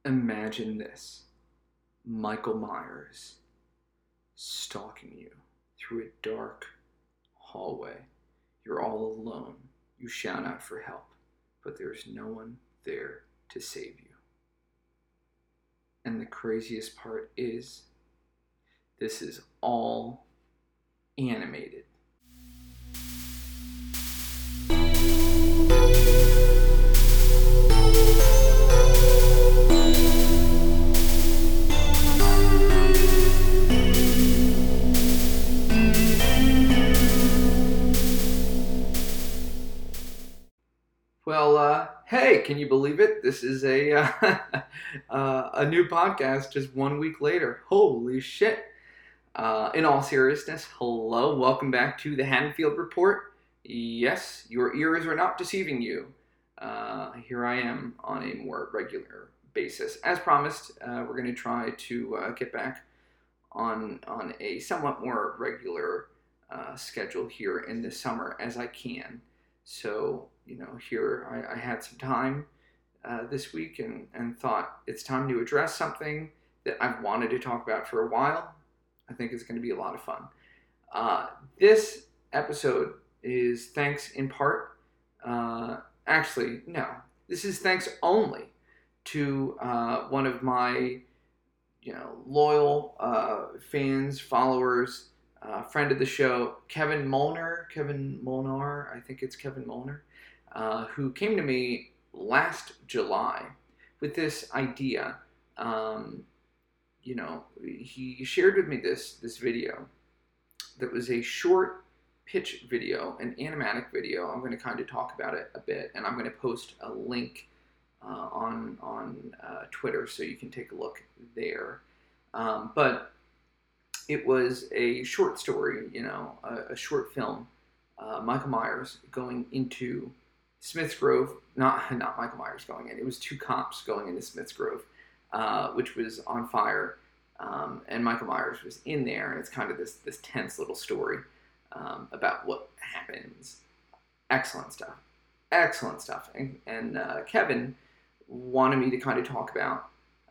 Imagine this: Michael Myers stalking you through a dark hallway. You're all alone. You shout out for help, but there's no one there to save you. And the craziest part is, this is all animated. Hey, can you believe it? This is a new podcast just 1 week later. Holy shit. In all seriousness, hello, welcome back to the Haddonfield Report. Yes, your ears are not deceiving you. Here I am on a more regular basis. As promised, we're going to try to get back on a somewhat more regular schedule here in the summer as I can. So, here I had some time this week and thought it's time to address something that I've wanted to talk about for a while. I think it's going to be a lot of fun. This episode is thanks in part, this is thanks only to one of my, loyal fans, followers, friend of the show, Kevin Molnar, I think it's Kevin Molnar, who came to me last July with this idea. He shared with me this video that was a short pitch video, an animatic video. I'm going to kind of talk about it a bit, and I'm going to post a link on Twitter so you can take a look there. But it was a short story, a short film. Michael Myers going into Smith's Grove, not Michael Myers going in. It was two cops going into Smith's Grove, which was on fire, and Michael Myers was in there, and it's kind of this tense little story about what happens. Excellent stuff. And Kevin wanted me to kind of talk about,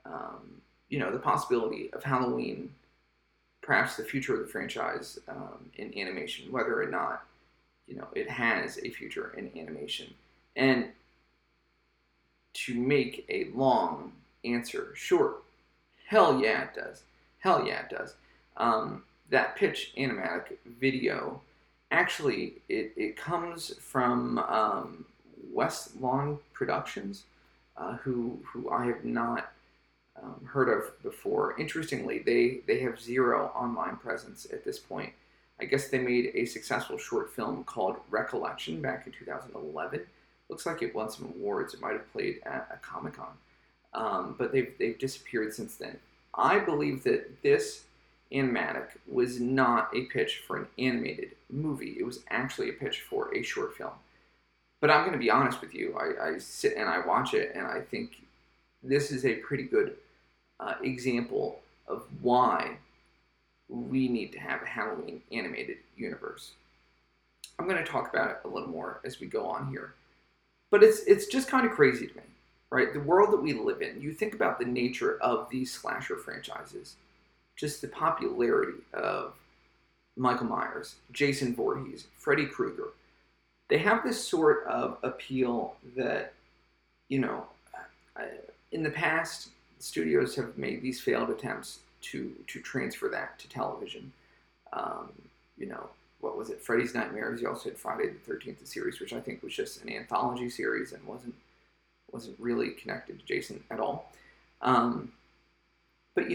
the possibility of Halloween, perhaps the future of the franchise in animation, whether or not, it has a future in animation. And to make a long answer short, hell yeah it does. That pitch animatic video, actually, it comes from West Lawn Productions, who I have not heard of before. Interestingly, they have zero online presence at this point. I guess they made a successful short film called Recollection back in 2011. Looks like it won some awards. It might have played at a Comic-Con. But they've disappeared since then. I believe that this animatic was not a pitch for an animated movie. It was actually a pitch for a short film. But I'm going to be honest with you. I sit and I watch it, and I think this is a pretty good example of why we need to have a Halloween animated universe. I'm going to talk about it a little more as we go on here. But it's just kind of crazy to me, right? The world that we live in, you think about the nature of these slasher franchises, just the popularity of Michael Myers, Jason Voorhees, Freddy Krueger. They have this sort of appeal that, in the past, studios have made these failed attempts to transfer that to television. What was it? Freddy's Nightmares. You also had Friday the 13th, the series, which I think was just an anthology series and wasn't really connected to Jason at all. But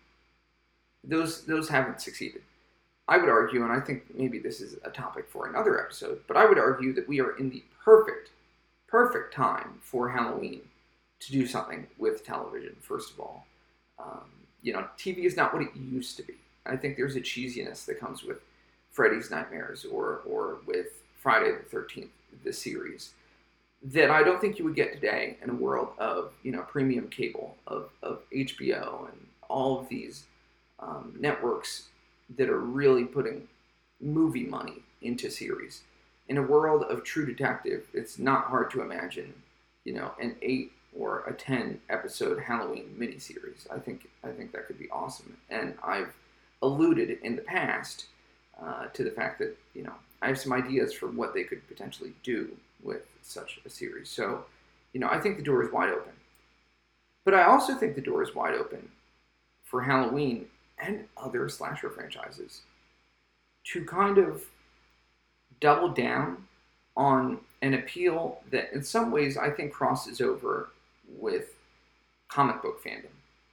those haven't succeeded. I would argue, and I think maybe this is a topic for another episode, but I would argue that we are in the perfect time for Halloween to do something with television, first of all. TV is not what it used to be. I think there's a cheesiness that comes with Freddy's Nightmares or with Friday the 13th, the series, that I don't think you would get today in a world of, premium cable, of HBO and all of these networks that are really putting movie money into series. In a world of True Detective, it's not hard to imagine, an or a 10-episode Halloween miniseries. I think that could be awesome. And I've alluded in the past to the fact that, I have some ideas for what they could potentially do with such a series. So, I think the door is wide open. But I also think the door is wide open for Halloween and other slasher franchises to kind of double down on an appeal that in some ways I think crosses over with comic book fandom.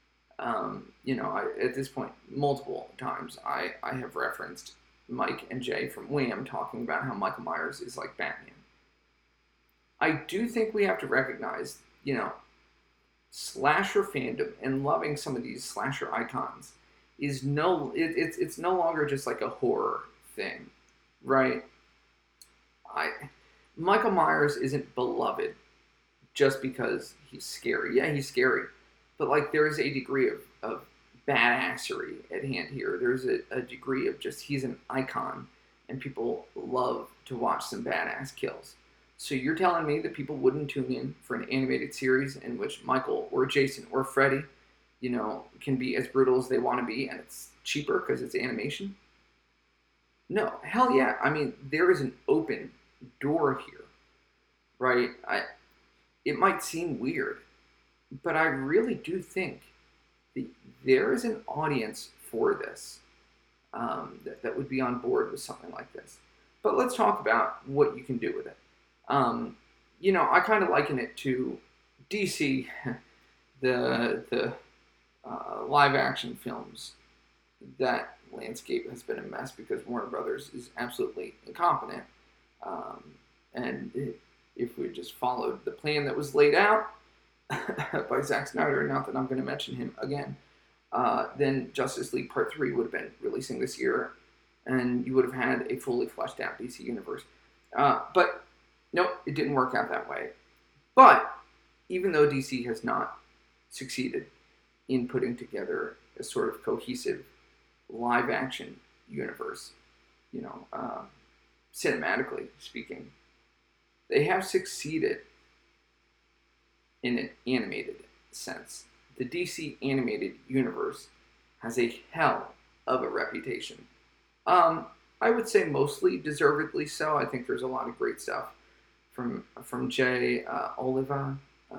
At this point, multiple times I have referenced Mike and Jay from Wham talking about how Michael Myers is like Batman. I do think we have to recognize, slasher fandom and loving some of these slasher icons is it's no longer just like a horror thing, right? Michael Myers isn't beloved just because he's scary. Yeah, he's scary, but like there is a degree of badassery at hand here. There's a degree of just he's an icon, and people love to watch some badass kills. So you're telling me that people wouldn't tune in for an animated series in which Michael or Jason or Freddy, can be as brutal as they want to be, and it's cheaper because it's animation? No, hell yeah. I mean, there is an open door here, right? It might seem weird, but I really do think that there is an audience for this that would be on board with something like this. But let's talk about what you can do with it. I kind of liken it to DC, the live action films. That landscape has been a mess because Warner Brothers is absolutely incompetent. And if we just followed the plan that was laid out by Zack Snyder, not that I'm going to mention him again, then Justice League Part 3 would have been releasing this year, and you would have had a fully fleshed out DC universe. But nope, it didn't work out that way. But even though DC has not succeeded in putting together a sort of cohesive live action universe, cinematically speaking, they have succeeded in an animated sense. The DC animated universe has a hell of a reputation. I would say mostly deservedly so. I think there's a lot of great stuff from Jay Oliva.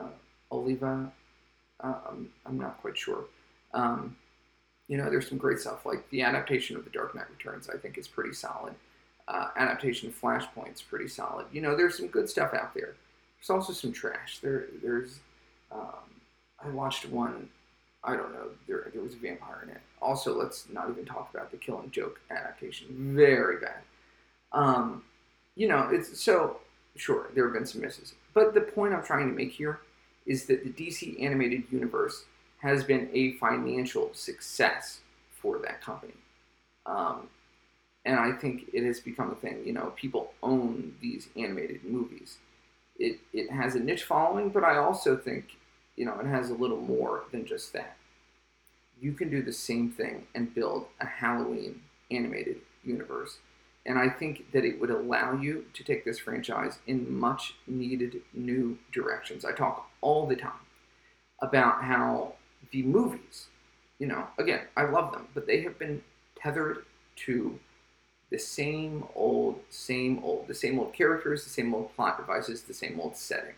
I'm not quite sure. There's some great stuff, like the adaptation of The Dark Knight Returns, I think is pretty solid. Adaptation of Flashpoint's pretty solid. There's some good stuff out there. There's also some trash. There's I watched one, I don't know, there was a vampire in it. Also, let's not even talk about the Killing Joke adaptation. Very bad. It's so, sure, there have been some misses. But the point I'm trying to make here is that the DC animated universe has been a financial success for that company. And I think it has become a thing. People own these animated movies. It has a niche following, but I also think, it has a little more than just that. You can do the same thing and build a Halloween animated universe. And I think that it would allow you to take this franchise in much needed new directions. I talk all the time about how the movies, again, I love them, but they have been tethered to the same old characters, the same old plot devices, the same old settings.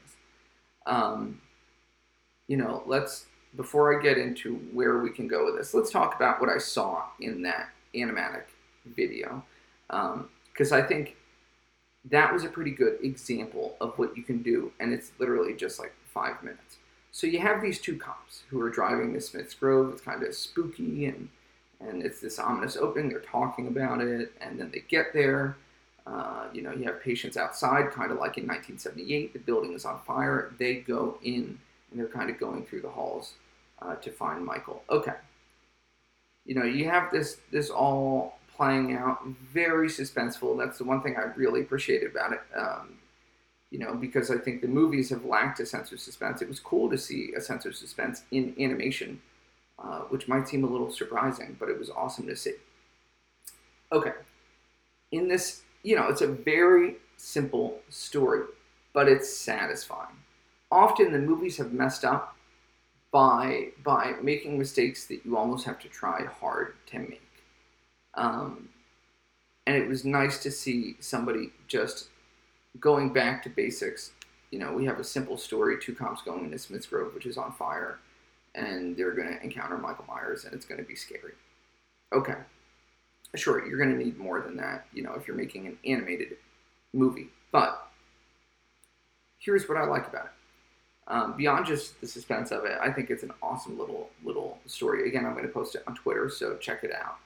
Before I get into where we can go with this, let's talk about what I saw in that animatic video. Because I think that was a pretty good example of what you can do, and it's literally just like 5 minutes. So you have these two cops who are driving to Smith's Grove. It's kind of spooky, and it's this ominous opening. They're talking about it, and then they get there. You have patients outside, kind of like in 1978. The building is on fire. They go in, and they're kind of going through the halls to find Michael. Okay. You have this all playing out, very suspenseful. That's the one thing I really appreciated about it. Because I think the movies have lacked a sense of suspense. It was cool to see a sense of suspense in animation, which might seem a little surprising, but it was awesome to see. Okay. In this, it's a very simple story, but it's satisfying. often the movies have messed up by making mistakes that you almost have to try hard to make. Um, and it was nice to see somebody just going back to basics. You know, we have a simple story: two cops going into Smith's Grove, which is on fire, and they're going to encounter Michael Myers, and it's going to be scary. Okay, sure, you're going to need more than that, you know, if you're making an animated movie. But here's what I like about it. Beyond just the suspense of it, I think it's an awesome little story. Again, I'm going to post it on Twitter, so check it out.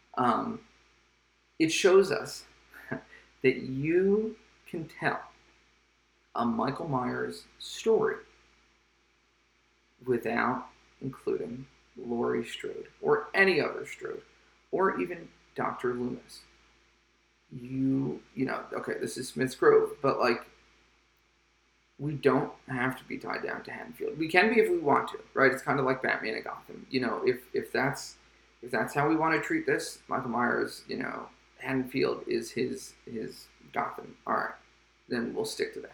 It shows us that you can tell a Michael Myers story without including Laurie Strode or any other Strode or even Dr. Loomis. You know, okay, this is Smith's Grove, but like, we don't have to be tied down to Haddonfield. We can be if we want to, right? It's kind of like Batman and Gotham. You know, if that's how we want to treat this, Michael Myers, you know, Haddonfield is his Gotham. All right, then we'll stick to that.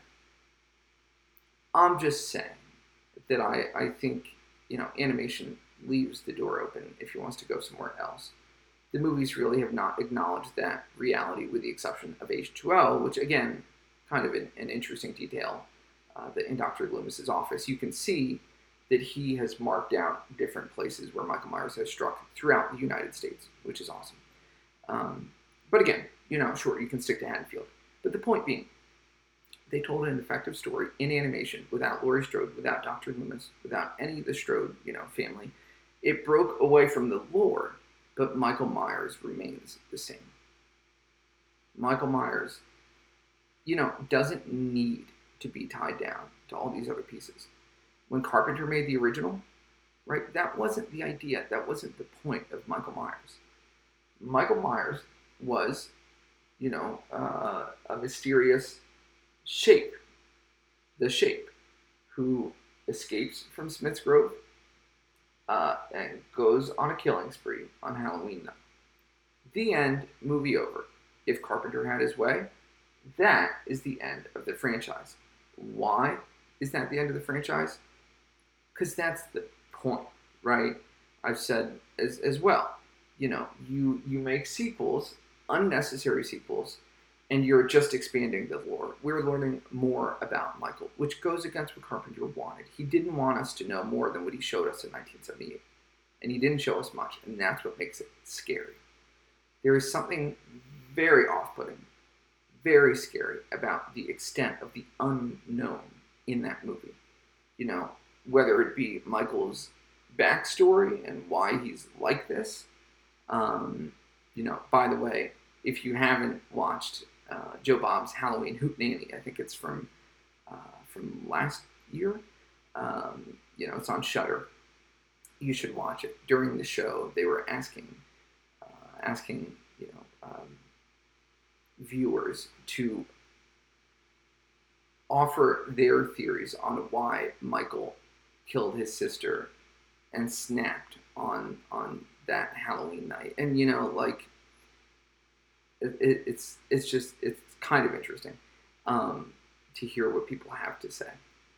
I'm just saying that I think, you know, animation leaves the door open if he wants to go somewhere else. The movies really have not acknowledged that reality, with the exception of H2O, which, again, kind of an interesting detail. That in Dr. Loomis's office, you can see that he has marked out different places where Michael Myers has struck throughout the United States, which is awesome. But again, you know, sure, you can stick to Haddonfield. But the point being, they told an effective story in animation without Laurie Strode, without Dr. Loomis, without any of the Strode, you know, family. It broke away from the lore, but Michael Myers remains the same. Michael Myers, you know, doesn't need to be tied down to all these other pieces. When Carpenter made the original, right, that wasn't the idea. That wasn't the point of Michael Myers. Michael Myers was, you know, a mysterious shape, the Shape, who escapes from Smith's Grove and goes on a killing spree on Halloween night. The end, movie over. If Carpenter had his way, that is the end of the franchise. Why is that the end of the franchise? Because that's the point, right? I've said as well, you know, you make sequels, unnecessary sequels, and you're just expanding the lore. We're learning more about Michael, which goes against what Carpenter wanted. He didn't want us to know more than what he showed us in 1978. And he didn't show us much, and that's what makes it scary. There is something very off-putting, very scary about the extent of the unknown in that movie. You know, whether it be Michael's backstory and why he's like this. You know, by the way, if you haven't watched Joe Bob's Halloween Hootenanny, I think it's from last year. You know, it's on Shudder. You should watch it. During the show, they were asking you know, viewers to offer their theories on why Michael killed his sister and snapped on that Halloween night. And, you know, like, it's kind of interesting to hear what people have to say.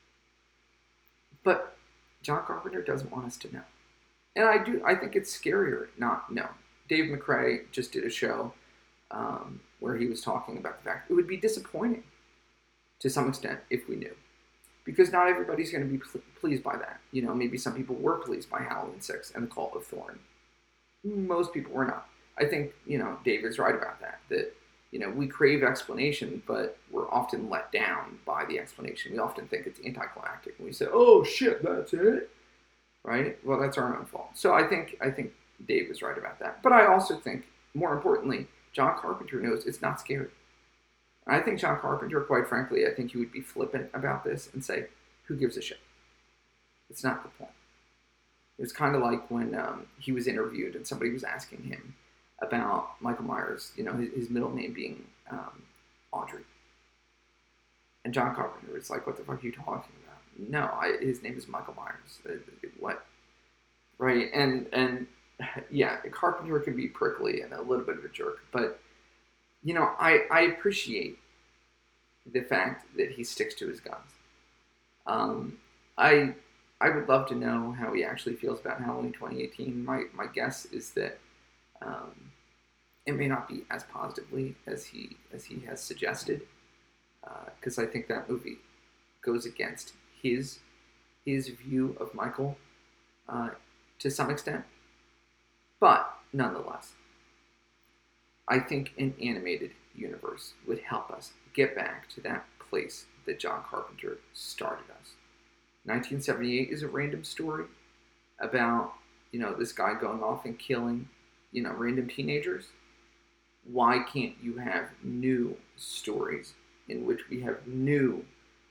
But John Carpenter doesn't want us to know. And I think it's scarier not know. Dave McRae just did a show where he was talking about the fact it would be disappointing to some extent if we knew. Because not everybody's going to be pleased by that. You know, maybe some people were pleased by Halloween 6 and the Cult of Thorn. Most people were not. I think, you know, Dave is right about that. That, you know, we crave explanation, but we're often let down by the explanation. We often think it's anticlimactic. And we say, oh, shit, that's it. Right? Well, that's our own fault. So I think Dave is right about that. But I also think, more importantly, John Carpenter knows it's not scary. I think John Carpenter, quite frankly, I think he would be flippant about this and say, who gives a shit? It's not the point. It's kind of like when he was interviewed and somebody was asking him about Michael Myers, you know, his middle name being Audrey. And John Carpenter is like, what the fuck are you talking about? No, his name is Michael Myers. What? Right? And yeah, Carpenter can be prickly and a little bit of a jerk, but, you know, I appreciate the fact that he sticks to his guns. Um, I I would love to know how he actually feels about Halloween 2018. My guess is that um, it may not be as positively as he has suggested, because I think that movie goes against his his view of Michael uh, to some extent. But nonetheless, I think an animated universe would help us get back to that place that John Carpenter started us. 1978 is a random story about, this guy going off and killing, random teenagers. Why can't you have new stories in which we have new,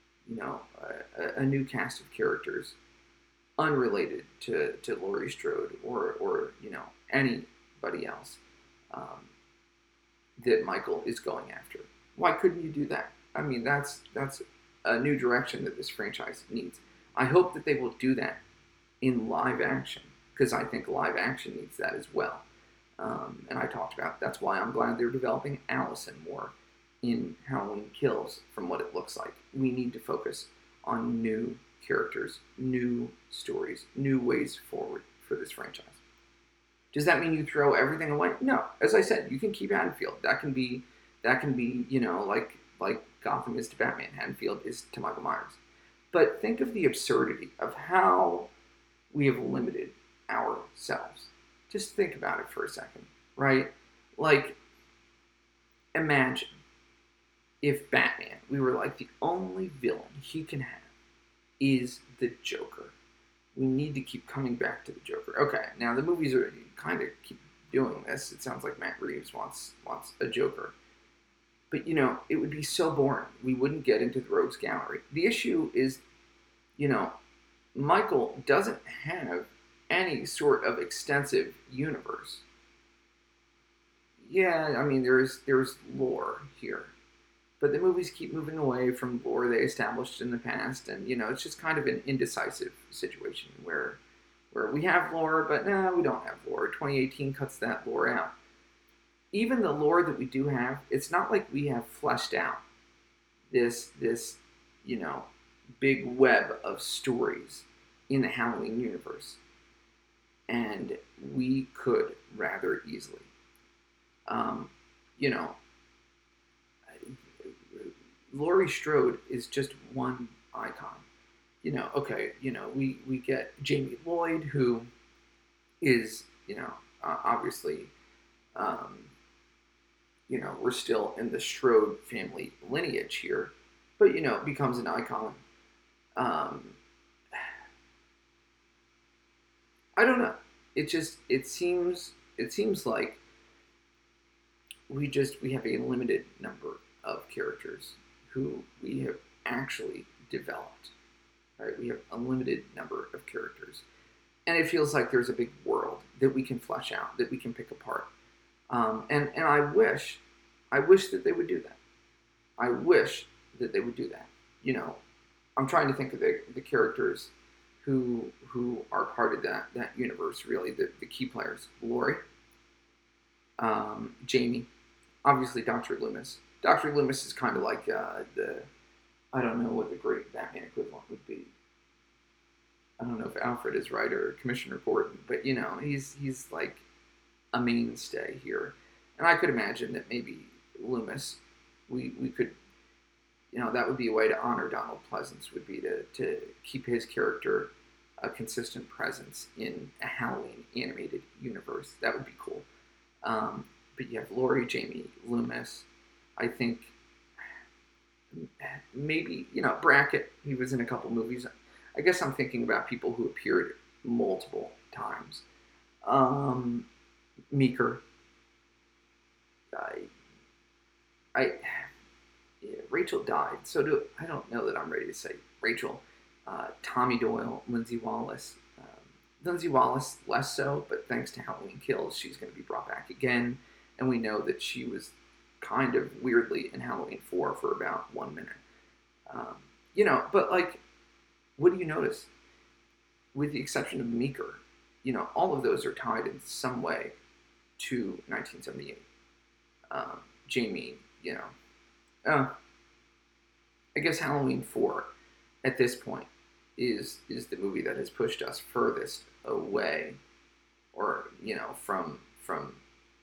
a new cast of characters unrelated to Laurie Strode or anybody else um, that Michael is going after? Why couldn't you do that? I mean, that's a new direction that this franchise needs. I hope that they will do that in live action, because I think live action needs that as well. And I talked about that's why I'm glad they're developing Allison more in Halloween Kills. From what it looks like, we need to focus on new characters, new stories, new ways forward for this franchise. Does that mean you throw everything away? No. As I said, you can keep Haddonfield. That can be like Gotham is to Batman, Haddonfield is to Michael Myers. But think of the absurdity of how we have limited ourselves. Just think about it for a second, right? Like, imagine if Batman, we were like, the only villain he can have is the Joker. We need to keep coming back to the Joker. Okay, now the movies are kind of keep doing this. It sounds like Matt Reeves wants a Joker. But, it would be so boring. We wouldn't get into the Rogues Gallery. The issue is, Michael doesn't have any sort of extensive universe. Yeah, I mean, there's lore here. But the movies keep moving away from lore they established in the past, and, it's just kind of an indecisive situation where we have lore, but no, we don't have lore. 2018 cuts that lore out. Even the lore that we do have, it's not like we have fleshed out this big web of stories in the Halloween universe, and we could rather easily, um, you know, Laurie Strode is just one icon. Okay, we get Jamie Lloyd, who is, obviously, um, we're still in the Strode family lineage here, but, becomes an icon. Um, I don't know. It seems like we have a limited number of characters who we have actually developed. Right? We have a limited number of characters, and it feels like there's a big world that we can flesh out, that we can pick apart. And I wish that they would do that. I wish that they would do that. I'm trying to think of the characters who are part of that universe. Really, the key players: Laurie, Jamie, obviously Dr. Loomis. Dr. Loomis is kind of like I don't know what the great Batman equivalent would be. I don't know if Alfred is right or Commissioner Gordon, but he's like a mainstay here, and I could imagine that maybe Loomis, we could, that would be a way to honor Donald Pleasance, would be to keep his character a consistent presence in a Halloween animated universe. That would be cool. But you have Laurie, Jamie, Loomis. I think maybe, Brackett, he was in a couple movies. I guess I'm thinking about people who appeared multiple times. Meeker. I yeah, Rachel died, so I don't know that I'm ready to say Rachel. Tommy Doyle, Lindsay Wallace. Lindsay Wallace less so, but thanks to Halloween Kills, she's going to be brought back again, and we know that she was kind of weirdly in Halloween 4 for about 1 minute. But like, what do you notice? With the exception of Meeker, all of those are tied in some way to 1978. Jamie, I guess Halloween 4 at this point, is the movie that has pushed us furthest away, or from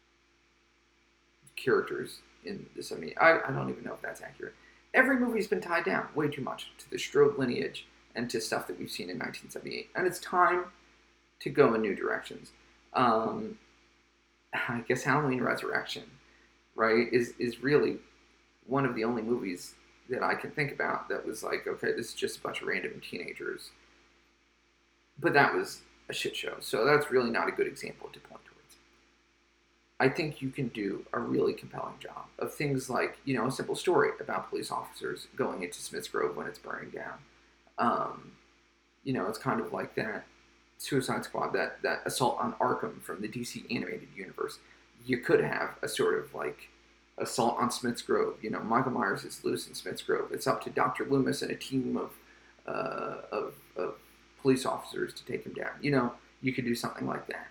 characters in the 70s. I don't even know if that's accurate. Every movie's been tied down way too much to the Strode lineage and to stuff that we've seen in 1978, and it's time to go in new directions. I guess Halloween Resurrection, right, is really one of the only movies that I can think about that was like, okay, this is just a bunch of random teenagers. But that was a shit show, so that's really not a good example to point towards. I think you can do a really compelling job of things like, a simple story about police officers going into Smith's Grove when it's burning down. It's kind of like that Suicide Squad, that Assault on Arkham from the DC animated universe. You could have a sort of like Assault on Smith's Grove. Michael Myers is loose in Smith's Grove. It's up to Dr. Loomis and a team of police officers to take him down. You could do something like that.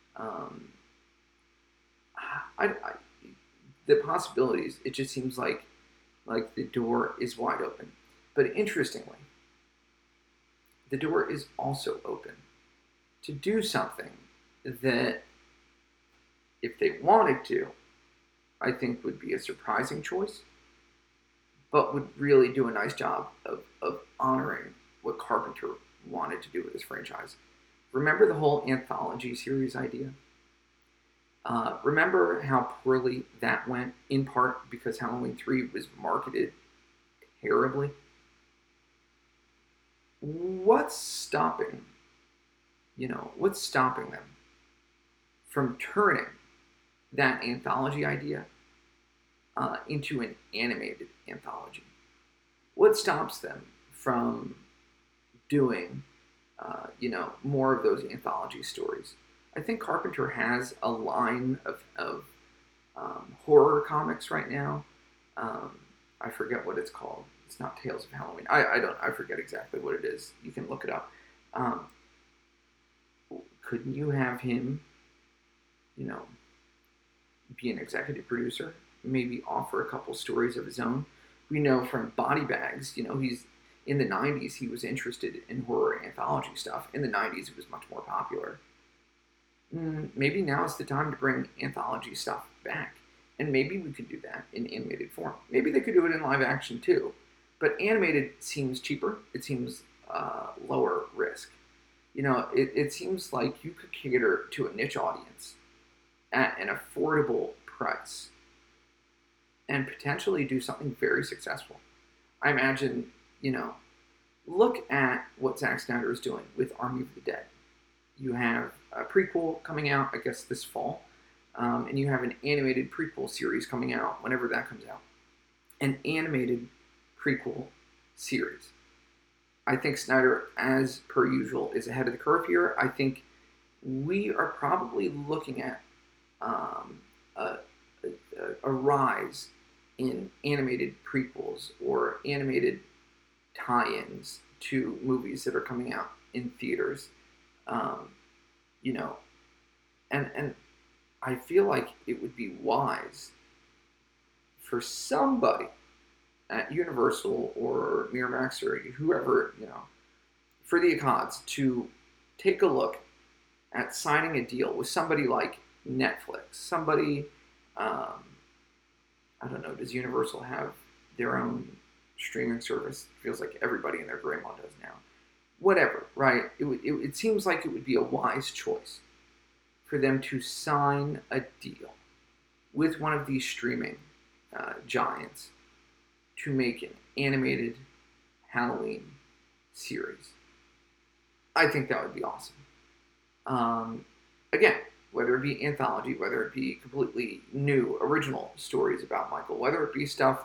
The possibilities, it just seems like the door is wide open. But interestingly, the door is also open to do something that, if they wanted to, I think would be a surprising choice, but would really do a nice job of honoring what Carpenter wanted to do with this franchise. Remember the whole anthology series idea? Remember how poorly that went, in part because Halloween 3 was marketed terribly? What's stopping them from turning that anthology idea into an animated anthology? What stops them from doing, more of those anthology stories? I think Carpenter has a line of horror comics right now. I forget what it's called. It's not Tales of Halloween. I forget exactly what it is. You can look it up. Couldn't you have him, be an executive producer? Maybe offer a couple stories of his own. We know from Body Bags, he's in the 90s, he was interested in horror anthology stuff. In the 90s, it was much more popular. Maybe now's the time to bring anthology stuff back. And maybe we could do that in animated form. Maybe they could do it in live action too. But animated seems cheaper. It seems lower risk. It seems like you could cater to a niche audience at an affordable price and potentially do something very successful. I imagine, look at what Zack Snyder is doing with Army of the Dead. You have a prequel coming out, I guess, this fall, and you have an animated prequel series coming out whenever that comes out. An animated prequel series. I think Snyder, as per usual, is ahead of the curve here. I think we are probably looking at a rise in animated prequels or animated tie-ins to movies that are coming out in theaters. And I feel like it would be wise for somebody at Universal or Miramax or whoever, for the Accods to take a look at signing a deal with somebody like Netflix. Somebody, I don't know, does Universal have their own streaming service? It feels like everybody and their grandma does now. Whatever, right? It seems like it would be a wise choice for them to sign a deal with one of these streaming giants to make an animated Halloween series. I think that would be awesome. Again, whether it be anthology, whether it be completely new, original stories about Michael, whether it be stuff